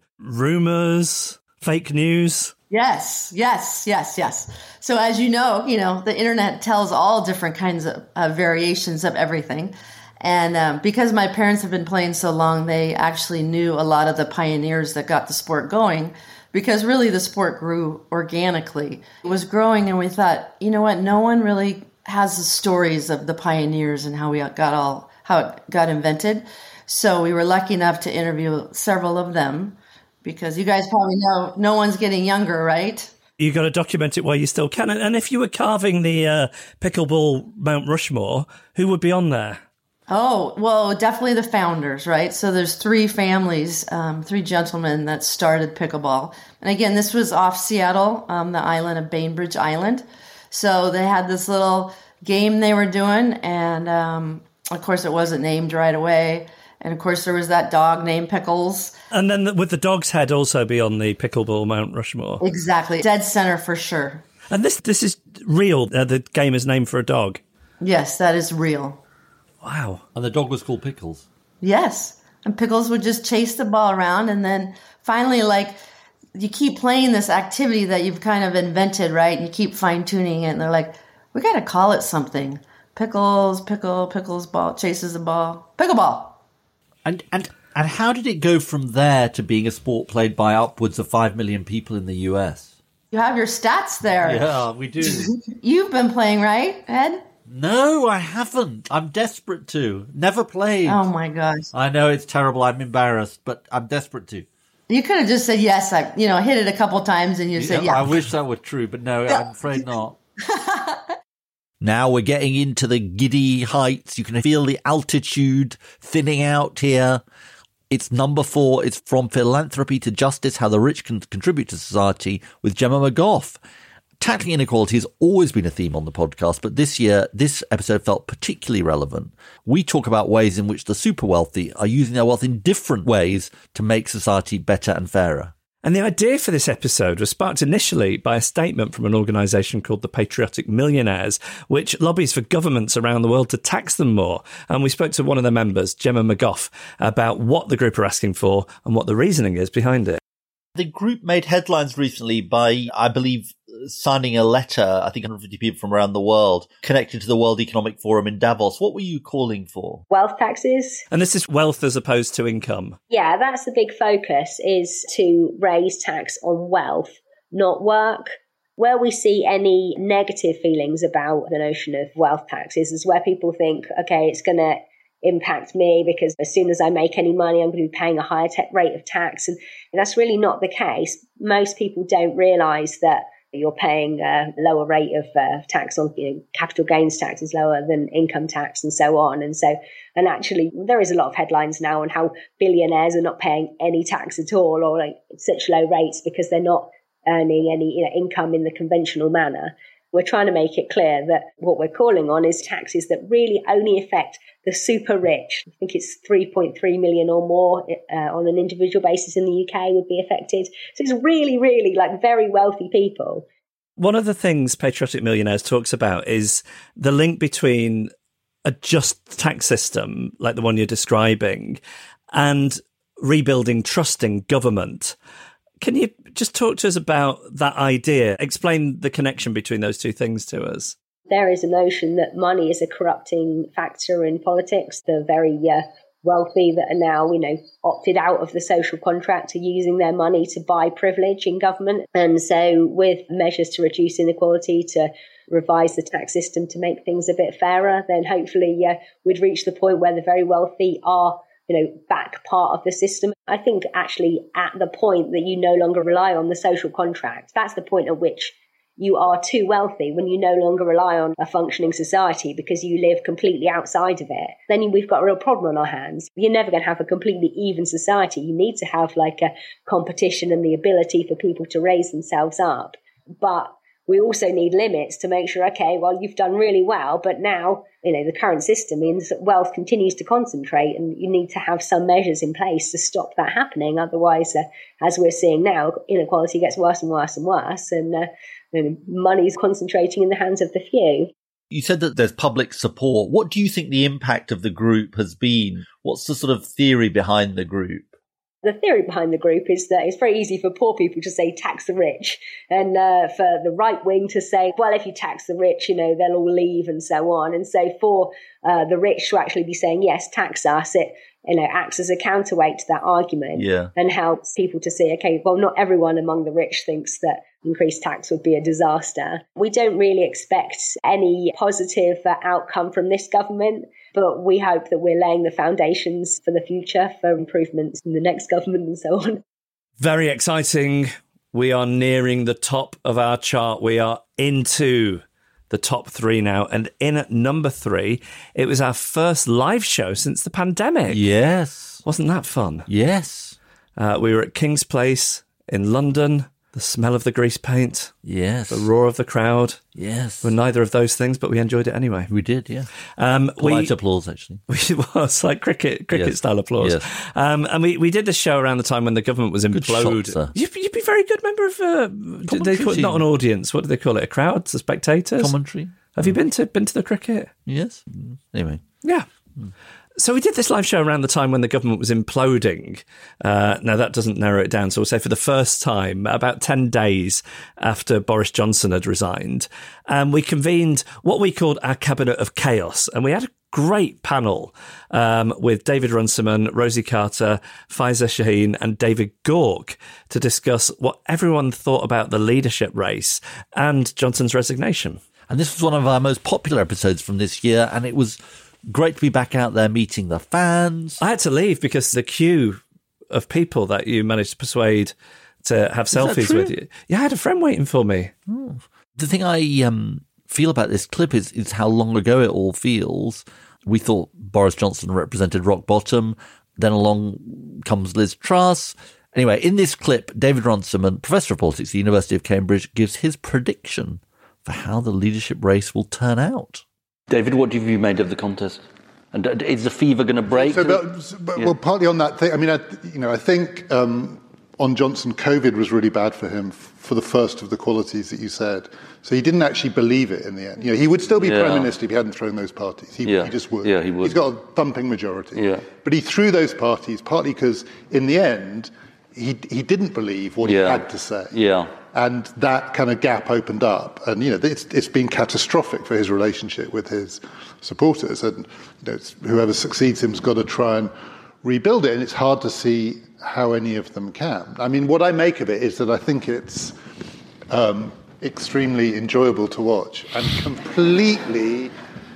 D: rumors, fake news?
N: Yes, yes, yes, yes. So as you know, you know, the internet tells all different kinds of uh, variations of everything. And um, because my parents have been playing so long, they actually knew a lot of the pioneers that got the sport going, because really the sport grew organically. It was growing and we thought, you know what, no one really has the stories of the pioneers and how we got all, how it got invented. So we were lucky enough to interview several of them. Because you guys probably know no one's getting younger, right?
D: You got to document it while you still can. And if you were carving the uh, pickleball Mount Rushmore, who would be on there?
N: Oh, well, definitely the founders, right? So there's three families, um, three gentlemen that started pickleball. And again, this was off Seattle, um, the island of Bainbridge Island. So they had this little game they were doing. And um, of course, it wasn't named right away. And, of course, there was that dog named Pickles.
D: And then would the dog's head also be on the pickleball Mount Rushmore?
N: Exactly. Dead center for sure.
D: And this this is real, uh, the gamer's name for a dog?
N: Yes, that is real.
D: Wow.
C: And the dog was called Pickles?
N: Yes. And Pickles would just chase the ball around, and then finally, like, you keep playing this activity that you've kind of invented, right? And you keep fine-tuning it, and they're like, we got to call it something. Pickles, pickle, Pickles ball, chases the ball. Pickleball.
C: And, and, and how did it go from there to being a sport played by upwards of five million people in the U S?
N: You have your stats there.
C: Yeah, we do.
N: You've been playing, right, Ed?
C: No, I haven't. I'm desperate to. Never played.
N: Oh, my gosh.
C: I know it's terrible. I'm embarrassed, but I'm desperate to.
N: You could have just said yes. I, you know, hit it a couple times and you
C: Yeah,
N: said yeah.
C: I wish that were true, but no, I'm afraid not. Now we're getting into the giddy heights. You can feel the altitude thinning out here. It's number four. It's From Philanthropy to Justice, How the Rich Can Contribute to Society with Gemma McGough. Tackling inequality has always been a theme on the podcast, but this year, this episode felt particularly relevant. We talk about ways in which the super wealthy are using their wealth in different ways to make society better and fairer.
D: And the idea for this episode was sparked initially by a statement from an organisation called the Patriotic Millionaires, which lobbies for governments around the world to tax them more. And we spoke to one of their members, Gemma McGough, about what the group are asking for and what the reasoning is behind it.
C: The group made headlines recently by, I believe, signing a letter, I think one hundred fifty people from around the world, connected to the World Economic Forum in Davos. What were you calling for?
O: Wealth taxes.
D: And this is wealth as opposed to income.
O: Yeah, that's the big focus, is to raise tax on wealth, not work. Where we see any negative feelings about the notion of wealth taxes is where people think, okay, it's going to impact me because as soon as I make any money, I'm going to be paying a higher te- rate of tax. And that's really not the case. Most people don't realise that you're paying a lower rate of uh, tax on, you know, capital gains tax is lower than income tax and so on. And so, and actually there is a lot of headlines now on how billionaires are not paying any tax at all, or like such low rates because they're not earning any, you know, income in the conventional manner. We're trying to make it clear that what we're calling on is taxes that really only affect the super rich. I think it's three point three million or more uh, on an individual basis in the U K would be affected. So it's really, really like very wealthy people.
D: One of the things Patriotic Millionaires talks about is the link between a just tax system, like the one you're describing, and rebuilding trust in government. Can you just talk to us about that idea? Explain the connection between those two things to us.
O: There is a notion that money is a corrupting factor in politics. The very uh, wealthy that are now, you know, opted out of the social contract are using their money to buy privilege in government. And so with measures to reduce inequality, to revise the tax system to make things a bit fairer, then hopefully uh, we'd reach the point where the very wealthy are, you know, back part of the system. I think actually at the point that you no longer rely on the social contract, that's the point at which you are too wealthy, when you no longer rely on a functioning society because you live completely outside of it. Then we've got a real problem on our hands. You're never going to have a completely even society. You need to have like a competition and the ability for people to raise themselves up. But we also need limits to make sure, okay, well, you've done really well, but now, you know, the current system means that wealth continues to concentrate, and you need to have some measures in place to stop that happening. Otherwise, uh, as we're seeing now, inequality gets worse and worse and worse, and uh, you know, money's concentrating in the hands of the few.
C: You said that there's public support. What do you think the impact of the group has been? What's the sort of theory behind the group?
O: The theory behind the group is that it's very easy for poor people to say tax the rich, and uh, for the right wing to say, well, if you tax the rich, you know, they'll all leave and so on. And so for uh, the rich to actually be saying, yes, tax us, it, you know, acts as a counterweight to that argument,
C: yeah,
O: and helps people to see, okay, well, not everyone among the rich thinks that increased tax would be a disaster. We don't really expect any positive uh, outcome from this government, but we hope that we're laying the foundations for the future, for improvements in the next government and so on.
D: Very exciting. We are nearing the top of our chart. We are into the top three now. And in at number three, it was our first live show since the pandemic.
C: Yes.
D: Wasn't that fun?
C: Yes.
D: Uh, we were at King's Place in London. The smell of the grease paint.
C: Yes.
D: The roar of the crowd.
C: Yes.
D: We're neither of those things, but we enjoyed it anyway.
C: We did, yeah.
D: Um,
C: Polite
D: we,
C: applause, actually.
D: We, well, it's like cricket, cricket
C: Yes.
D: style applause.
C: Yes.
D: Um, and we, we did this show around the time when the government was
C: Good shot,
D: imploded.
C: sir.
D: You'd, you'd be a very good member of, uh, did they call it, not an audience, what do they call it? A crowd? The spectators?
C: Commentary.
D: Have you been to been to the cricket?
C: Yes. Anyway.
D: Yeah. So we did this live show around the time when the government was imploding. Uh, now, that doesn't narrow it down. So we'll say for the first time, about ten days after Boris Johnson had resigned, um, we convened what we called our Cabinet of Chaos. And we had a great panel um, with David Runciman, Rosie Carter, Faiza Shaheen and David Gork to discuss what everyone thought about the leadership race and Johnson's resignation.
C: And this was one of our most popular episodes from this year, and it was great to be back out there meeting the fans.
D: I had to leave because the queue of people that you managed to persuade to have selfies with you. Yeah, I had a friend waiting for me.
C: Oh. The thing I um, feel about this clip is, is how long ago it all feels. We thought Boris Johnson represented rock bottom. Then along comes Liz Truss. Anyway, in this clip, David Runciman, Professor of Politics at the University of Cambridge, gives his prediction for how the leadership race will turn out.
P: David, what have you made of the contest? And is the fever going to break?
Q: So, but, but, yeah. Well, partly on that thing. I mean, I, you know, I think um, on Johnson, COVID was really bad for him f- for the first of the qualities that you said. So he didn't actually believe it in the end. You know, he would still be
P: yeah.
Q: prime minister if he hadn't thrown those parties. He,
P: yeah.
Q: he just would.
P: Yeah, he would.
Q: He's got a thumping majority.
P: Yeah.
Q: But he threw those parties partly because in the end he he didn't believe what
P: yeah.
Q: he had to say.
P: Yeah.
Q: And that kind of gap opened up. And, you know, it's, it's been catastrophic for his relationship with his supporters. And you know, it's, whoever succeeds him has got to try and rebuild it. And it's hard to see how any of them can. I mean, what I make of it is that I think it's um, extremely enjoyable to watch and completely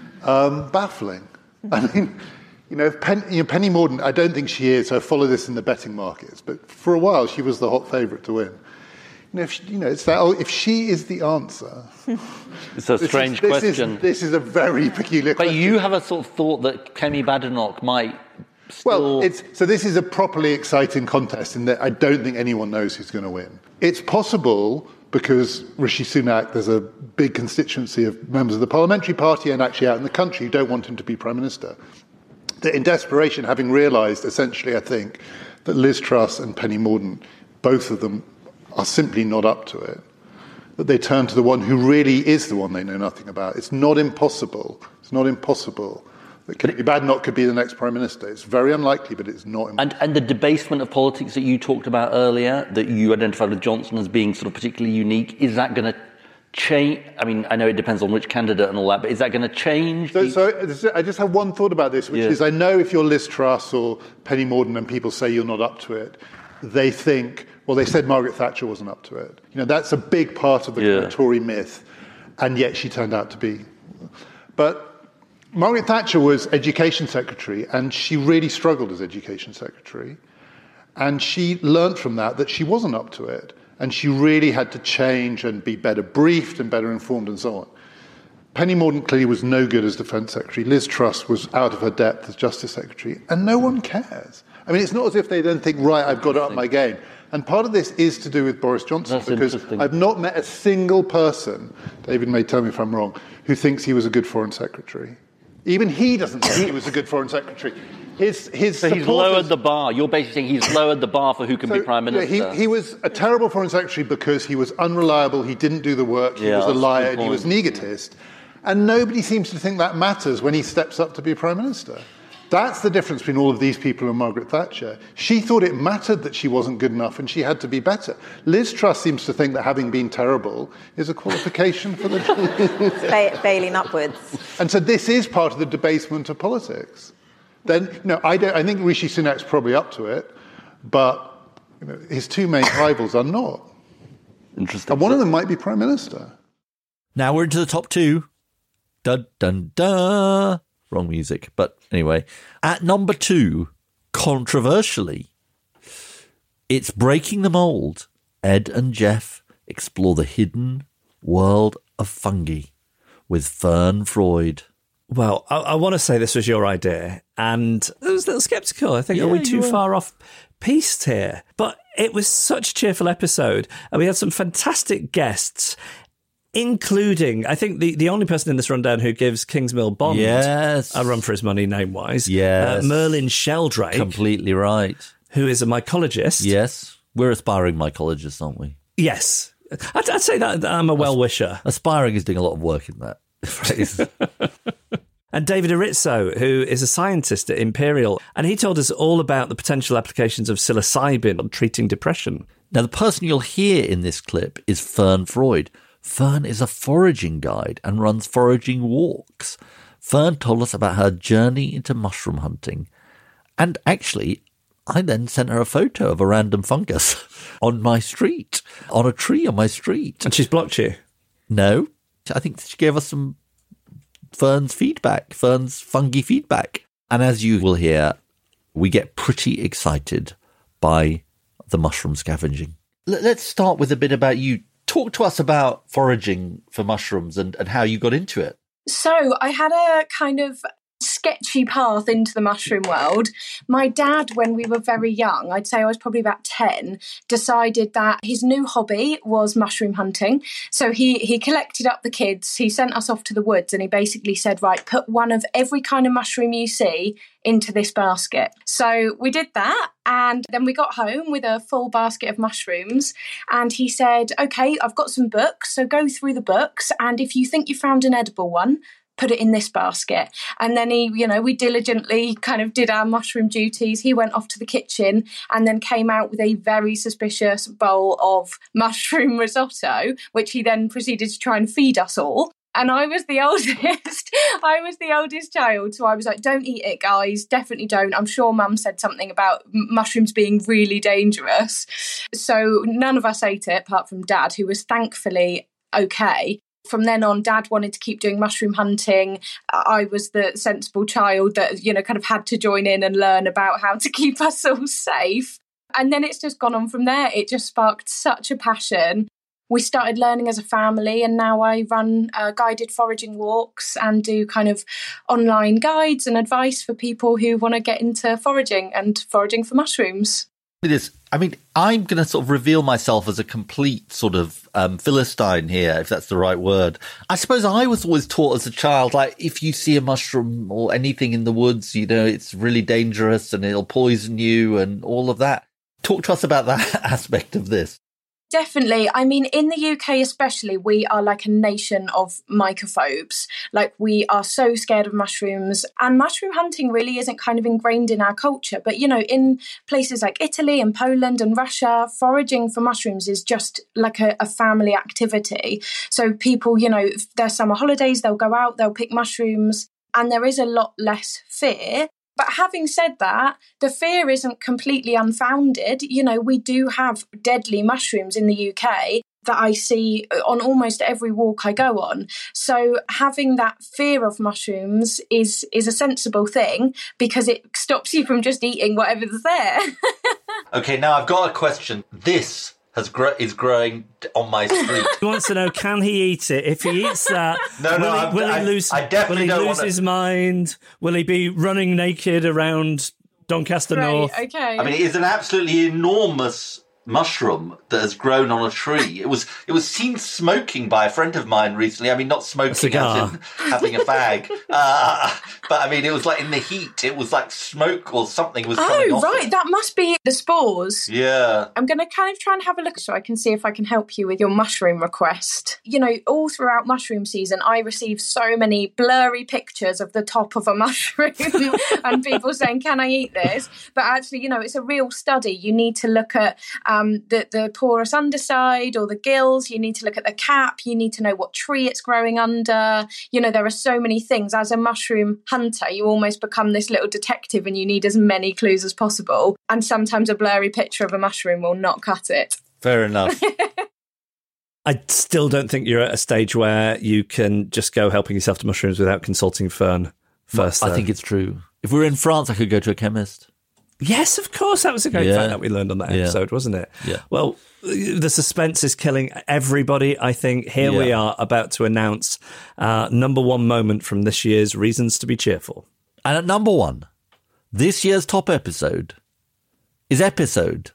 Q: um, baffling. I mean, you know, Pen, you know, Penny Mordaunt, I don't think she is. I follow this in the betting markets. But for a while, she was the hot favourite to win. You know, if she, you know, it's that. Oh, if she is the answer,
P: it's a strange
Q: is, this
P: question.
Q: Is, this is a very peculiar.
P: But
Q: question.
P: you have a sort of thought that Kemi Badenoch might. Still...
Q: Well, it's so. This is a properly exciting contest in that I don't think anyone knows who's going to win. It's possible because Rishi Sunak, there's a big constituency of members of the Parliamentary Party and actually out in the country who don't want him to be Prime Minister. That in desperation, having realised essentially, I think, that Liz Truss and Penny Mordaunt, both of them, are simply not up to it, that they turn to the one who really is the one they know nothing about. It's not impossible. It's not impossible that Kemi Badenoch could be the next Prime Minister. It's very unlikely, but it's not impossible.
P: And, and the debasement of politics that you talked about earlier, that you identified with Johnson as being sort of particularly unique, is that going to change? I mean, I know it depends on which candidate and all that, but is that going to change?
Q: So, so I just have one thought about this, which
P: yeah.
Q: is I know if you're Liz Truss or Penny Mordaunt and people say you're not up to it, they think, well, they said Margaret Thatcher wasn't up to it. You know, that's a big part of the
P: yeah.
Q: kind of Tory myth, and yet she turned out to be. But Margaret Thatcher was Education Secretary, and she really struggled as Education Secretary. And she learnt from that that she wasn't up to it, and she really had to change and be better briefed and better informed and so on. Penny Mordaunt clearly was no good as Defence Secretary. Liz Truss was out of her depth as Justice Secretary, and no one cares. I mean, it's not as if they then think, right, I've got to up my game. And part of this is to do with Boris Johnson,
P: That's
Q: because I've not met a single person, David may tell me if I'm wrong, who thinks he was a good Foreign Secretary. Even he doesn't think he was a good Foreign Secretary. His, his
P: so he's lowered the bar. You're basically saying he's lowered the bar for who can
Q: so,
P: be Prime Minister.
Q: Yeah, he, he was a terrible Foreign Secretary because he was unreliable, he didn't do the work, he
P: yeah,
Q: was a liar, and he was an egotist. And nobody seems to think that matters when he steps up to be Prime Minister. That's the difference between all of these people and Margaret Thatcher. She thought it mattered that she wasn't good enough and she had to be better. Liz Truss seems to think that having been terrible is a qualification for the job.
R: Ba- bailing upwards.
Q: And so this is part of the debasement of politics. Then, you know, I, don't, I think Rishi Sunak's probably up to it, but you know, his two main rivals are not.
P: Interesting.
Q: And one of them might be Prime Minister.
C: Now we're into the top two. Dun, dun, dun. Wrong music. But anyway, at number two, controversially, it's Breaking the Mold. Ed and Jeff explore the hidden world of fungi with Fern Freud.
D: Well, I, I want to say this was your idea, and I was a little sceptical. I think,
C: Yeah,
D: are we too
C: you were.
D: far off piste here? But it was such a cheerful episode, and we had some fantastic guests, including, I think, the, the only person in this rundown who gives Kingsmill Bond
C: Yes.
D: a run for his money name-wise.
C: Yes.
D: Uh, Merlin Sheldrake.
C: Completely right.
D: Who is a mycologist.
C: Yes. We're aspiring mycologists, aren't we?
D: Yes. I'd, I'd say that, that I'm a well-wisher.
C: Aspiring is doing a lot of work in that phrase.
D: And David Arizzo, who is a scientist at Imperial, and he told us all about the potential applications of psilocybin on treating depression.
C: Now, the person you'll hear in this clip is Fern Freud. Fern is a foraging guide and runs foraging walks. Fern told us about her journey into mushroom hunting. And actually, I then sent her a photo of a random fungus on my street, on a tree on my street.
D: And she's blocked you?
C: No. I think she gave us some Fern's feedback, Fern's fungi feedback. And as you will hear, we get pretty excited by the mushroom scavenging. L- let's start with a bit about you. Talk to us about foraging for mushrooms and, and how you got into it.
S: So I had a kind of sketchy path into the mushroom world. My dad, when we were very young, I'd say I was probably about ten, decided that his new hobby was mushroom hunting. So he he collected up the kids, he sent us off to the woods, and he basically said, right, put one of every kind of mushroom you see into this basket. So we did that, and then we got home with a full basket of mushrooms, and he said, okay, I've got some books, so go through the books, and if you think you found an edible one, put it in this basket. And then he, you know, we diligently kind of did our mushroom duties. He went off to the kitchen and then came out with a very suspicious bowl of mushroom risotto, which he then proceeded to try and feed us all. And I was the oldest. I was the oldest child. So I was like, don't eat it, guys. Definitely don't. I'm sure Mum said something about mushrooms being really dangerous. So none of us ate it, apart from Dad, who was thankfully okay. From then on, Dad wanted to keep doing mushroom hunting. I was the sensible child that, you know, kind of had to join in and learn about how to keep us all safe. And then it's just gone on from there. It just sparked such a passion. We started learning as a family, and now I run uh, guided foraging walks and do kind of online guides and advice for people who want to get into foraging and foraging for mushrooms.
C: It is. I mean, I'm going to sort of reveal myself as a complete sort of um, Philistine here, if that's the right word. I suppose I was always taught as a child, like, if you see a mushroom or anything in the woods, you know, it's really dangerous and it'll poison you and all of that. Talk to us about that aspect of this.
S: Definitely. I mean, in the U K especially, we are like a nation of mycophobes. Like, we are so scared of mushrooms, and mushroom hunting really isn't kind of ingrained in our culture. But, you know, in places like Italy and Poland and Russia, foraging for mushrooms is just like a, a family activity. So people, you know, their summer holidays, they'll go out, they'll pick mushrooms, and there is a lot less fear. But having said that, the fear isn't completely unfounded. You know, we do have deadly mushrooms in the U K that I see on almost every walk I go on. So having that fear of mushrooms is is a sensible thing, because it stops you from just eating whatever's there.
C: Okay, now I've got a question. This has gro- is growing on my street.
D: He wants to know, can he eat it? If he eats that,
C: no, no,
D: will he,
C: I'm,
D: will he
C: I,
D: lose,
C: I definitely
D: will he
C: don't
D: lose
C: wanna...
D: his mind? Will he be running naked around Doncaster
S: Right,
D: North?
S: okay.
C: I mean, it is an absolutely enormous mushroom that has grown on a tree. It was it was seen smoking by a friend of mine recently. I mean, not smoking as in having a fag, uh, but I mean, it was like in the heat. It was like smoke or something was coming
S: Oh,
C: off
S: right.
C: it.
S: That must be the spores.
C: Yeah.
S: I'm going to kind of try and have a look so I can see if I can help you with your mushroom request. You know, all throughout mushroom season, I receive so many blurry pictures of the top of a mushroom and people saying, can I eat this? But actually, you know, it's a real study. You need to look at um, the, the porous underside or the gills. You need to look at the cap. You need to know what tree it's growing under. You know, there are so many things. As a mushroom hunter, you almost become this little detective and you need as many clues as possible. And sometimes a blurry picture of a mushroom will not cut it.
C: Fair enough.
D: I still don't think you're at a stage where you can just go helping yourself to mushrooms without consulting Fern first.
C: I
D: though.
C: think it's true. If we were in France, I could go to a chemist.
D: Yes, of course. That was a great
C: Yeah.
D: fact that we learned on that
C: Yeah.
D: episode, wasn't it?
C: Yeah.
D: Well, the suspense is killing everybody, I think. Here we
C: Yeah.
D: are about to announce uh, number one moment from this year's Reasons to be Cheerful.
C: And at number one, this year's top episode is episode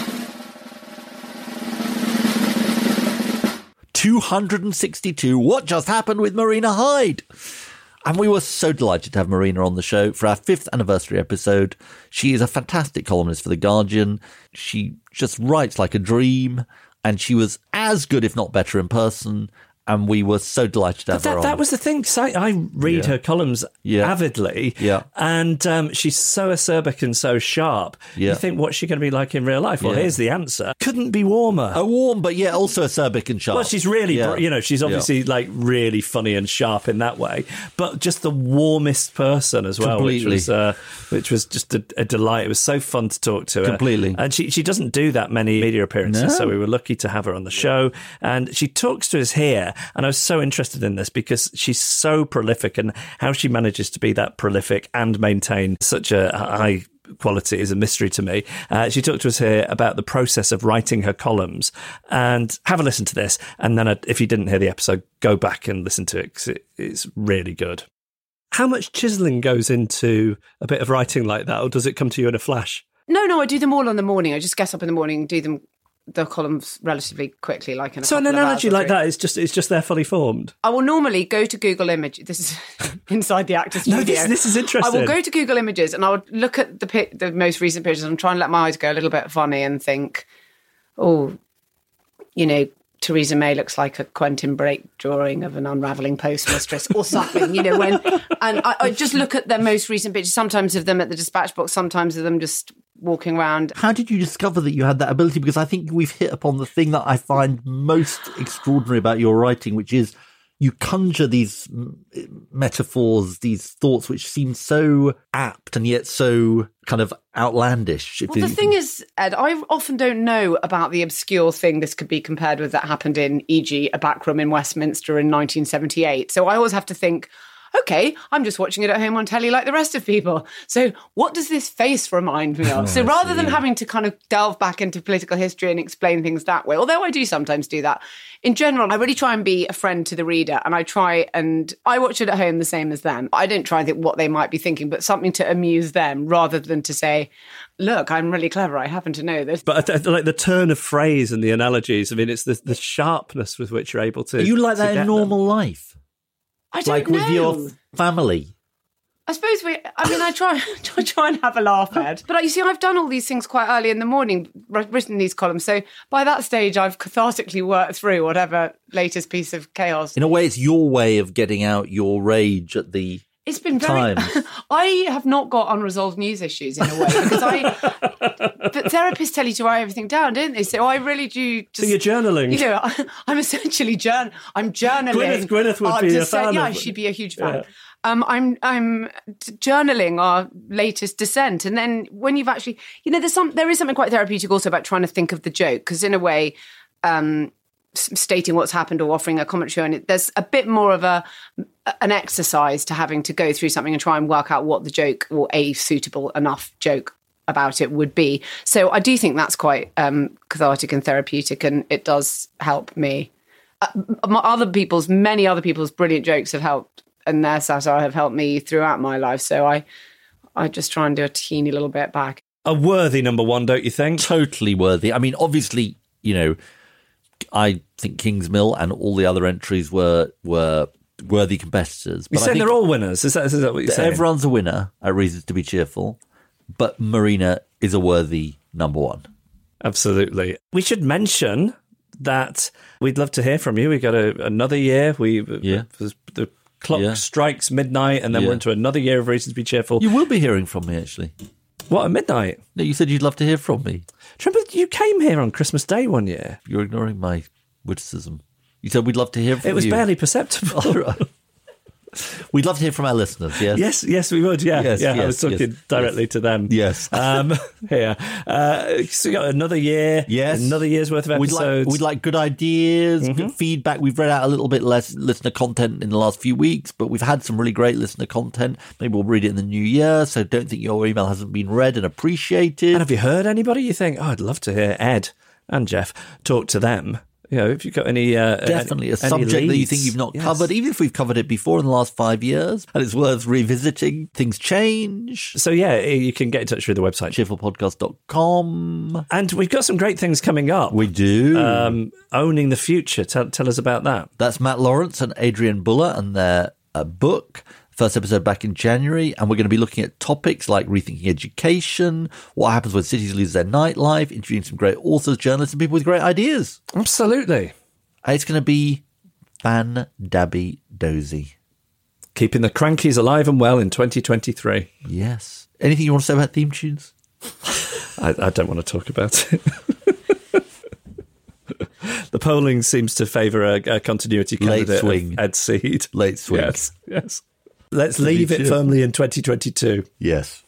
C: two hundred sixty-two, What Just Happened with Marina Hyde? And we were so delighted to have Marina on the show for our fifth anniversary episode. She is a fantastic columnist for The Guardian. She just writes like a dream, and she was as good, if not better, in person. And we were so delighted to have
D: But
C: her
D: that,
C: on.
D: that was the thing. 'Cause I, I read
C: Yeah.
D: her columns
C: Yeah.
D: avidly,
C: Yeah.
D: and um, she's so acerbic and so sharp.
C: Yeah.
D: You think, what's she going to be like in real life? Well,
C: Yeah.
D: here's the answer. Couldn't be warmer.
C: A warm, but yeah, also acerbic and sharp.
D: Well, she's really,
C: Yeah.
D: br- you know, she's obviously like really funny and sharp in that way, but just the warmest person as well,
C: Completely.
D: which was uh, which was just a, a delight. It was so fun to talk to her.
C: Completely.
D: And she, she doesn't do that many media appearances,
C: No.
D: so we were lucky to have her on the show. And she talks to us here, and I was so interested in this because she's so prolific, and how she manages to be that prolific and maintain such a high quality is a mystery to me. Uh, she talked to us here about the process of writing her columns, and have a listen to this. And then uh, if you didn't hear the episode, go back and listen to it because it, it's really good. How much chiseling goes into a bit of writing like that, or does it come to you in a flash?
T: No, no, I do them all in the morning. I just get up in the morning, do them, the columns relatively quickly, like in a
D: So an
T: couple of hours
D: analogy
T: or
D: like
T: three.
D: that is just it's just there fully formed.
T: I will normally go to Google Images. This is inside the actor studio.
D: No, this- this is interesting.
T: I will go to Google Images and I would look at the pic, the most recent pictures and try and let my eyes go a little bit funny and think, oh, you know, Theresa May looks like a Quentin Blake drawing of an unravelling postmistress or something, you know, when, and I, I just look at their most recent pictures, sometimes of them at the dispatch box, sometimes of them just walking around.
C: How did you discover that you had that ability? Because I think we've hit upon the thing that I find most extraordinary about your writing, which is you conjure these m- metaphors, these thoughts, which seem so apt and yet so kind of outlandish.
T: Well, the thing is, Ed, I often don't know about the obscure thing this could be compared with that happened in, for example, a back room in Westminster in nineteen seventy-eight. So I always have to think, okay, I'm just watching it at home on telly like the rest of people. So what does this face remind me of?
U: Oh,
T: so
U: I
T: rather than
U: see.
T: having to kind of delve back into political history and explain things that way, although I do sometimes do that, in general, I really try and be a friend to the reader, and I try and I watch it at home the same as them. I don't try and think what they might be thinking, but something to amuse them rather than to say, look, I'm really clever, I happen to know this.
D: But I, I, like the turn of phrase and the analogies, I mean, it's the, the sharpness with which you're able to.
C: Are you like
D: to
C: that
D: get
C: in
D: them.
C: normal life?
T: I don't
C: like
T: know.
C: with your family?
T: I suppose we, I mean, I try, try, try and have a laugh, Ed. But you see, I've done all these things quite early in the morning, wr- written these columns. So by that stage, I've cathartically worked through whatever latest piece of chaos.
C: In a way, it's your way of getting out your rage at the
T: It's been very.
C: times.
T: I have not got unresolved news issues in a way because I. But therapists tell you to write everything down, don't they? So I really do. Just,
D: So you're journaling.
T: You know, I, I'm essentially journ. I'm journaling.
D: Gwyneth- Gwyneth would
T: our
D: be a
T: dissent-
D: fan
T: Yeah,
D: of-
T: she'd be a huge fan.
D: Yeah.
T: Um, I'm I'm t- journaling our latest dissent, and then when you've actually, you know, there's some there is something quite therapeutic also about trying to think of the joke because in a way. Um, stating what's happened or offering a commentary on it, there's a bit more of a an exercise to having to go through something and try and work out what the joke or a suitable enough joke about it would be. So I do think that's quite um, cathartic and therapeutic, and it does help me. Uh, my other people's, many other people's brilliant jokes have helped, and their satire have helped me throughout my life. So I, I just try and do a teeny little bit back.
D: A worthy number one, don't you think?
C: Totally worthy. I mean, obviously, you know, I think Kingsmill and all the other entries were were worthy competitors.
D: You're
C: I
D: saying
C: think
D: they're all winners? Is that, is that what you're saying?
C: everyone's a winner at Reasons to be Cheerful, but Marina is a worthy number one.
D: Absolutely. We should mention that we'd love to hear from you. We got a, another year. We
C: Yeah.
D: the, the clock
C: Yeah.
D: strikes midnight, and then
C: Yeah.
D: we're into another year of Reasons to be Cheerful.
C: You will be hearing from me, actually.
D: What, at midnight?
C: No, you said you'd love to hear from me.
D: Do you remember you came here on Christmas Day one year?
C: You're ignoring my witticism. You said we'd love to hear from you.
D: It was barely perceptible.
C: We'd love to hear from our listeners, yes?
D: Yes, yes, we would, yeah.
C: Yes,
D: yeah,
C: yes,
D: I was talking
C: yes,
D: directly
C: yes.
D: to them.
C: Yes.
D: Um, here. Uh, so we got another year.
C: Yes.
D: Another year's worth of episodes.
C: We'd like, we'd like good ideas,
D: Mm-hmm.
C: good feedback. We've read out a little bit less listener content in the last few weeks, but we've had some really great listener content. Maybe we'll read it in the new year, so don't think your email hasn't been read and appreciated.
D: And have you heard anybody you think, oh, I'd love to hear Ed and Jeff talk to them? You know, if you've got any... Uh,
C: Definitely
D: any,
C: a subject
D: any
C: that you think you've not
D: yes.
C: covered, even if we've covered it before in the last five years, and it's worth revisiting. Things change.
D: So, yeah, you can get in touch with the website.
C: cheerful podcast dot com.
D: And we've got some great things coming up.
C: We do.
D: Um, Owning the Future. Tell, tell us about that.
C: That's Matt Lawrence and Adrian Buller and their uh, book. First episode back in January, and we're going to be looking at topics like rethinking education, what happens when cities lose their nightlife, interviewing some great authors, journalists, and people with great ideas.
D: Absolutely.
C: It's going to be fan-dabby-dozy.
D: Keeping the Crankies alive and well in twenty twenty-three.
C: Yes. Anything you want to say about theme tunes?
D: I, I don't want to talk about it. The polling seems to favour a, a continuity candidate.
C: Late swing.
D: Ed Seed.
C: Late swing.
D: Yes, yes. Let's leave it firmly in twenty twenty-two.
C: Yes.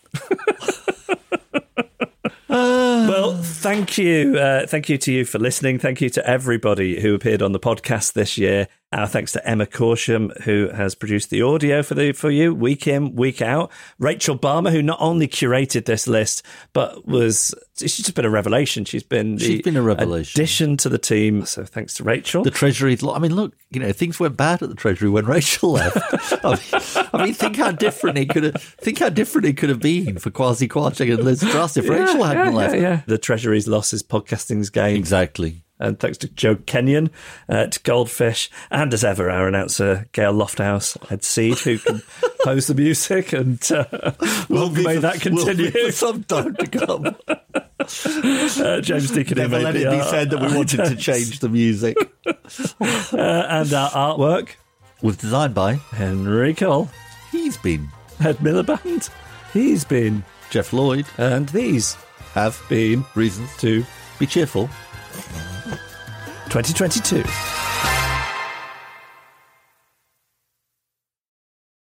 D: Well, thank you. Uh, thank you to you for listening. Thank you to everybody who appeared on the podcast this year. Our thanks to Emma Corsham, who has produced the audio for the for you week in, week out. Rachel Balmer, who not only curated this list, but was she's just been a revelation. She's been the
C: She's been a revelation.
D: addition to the team. So thanks to Rachel.
C: The Treasury's... I mean, look, you know, things went bad at the Treasury when Rachel left. I, mean, I mean, think how different it could have... Think how different it could have been for Kwasi Kwarteng and Liz Truss if
D: Yeah,
C: Rachel hadn't
D: yeah,
C: left.
D: Yeah, yeah. The Treasury's loss is podcasting's gain.
C: Exactly.
D: And thanks to Joe Kenyon, uh, to Goldfish, and as ever, our announcer, Gail Lofthouse, Ed Seed, who compose the music, and uh, long may
C: for,
D: that continue.
C: Will be for some time to come.
D: uh, James Deacon,
C: Never let it be said that we wanted to change the music.
D: uh, and our artwork
C: was designed by
D: Henry Cole.
C: He's been
D: Ed Miliband. He's been
C: Jeff Lloyd.
D: And these
C: have
D: been
C: reasons
D: to
C: be cheerful.
D: twenty twenty-two.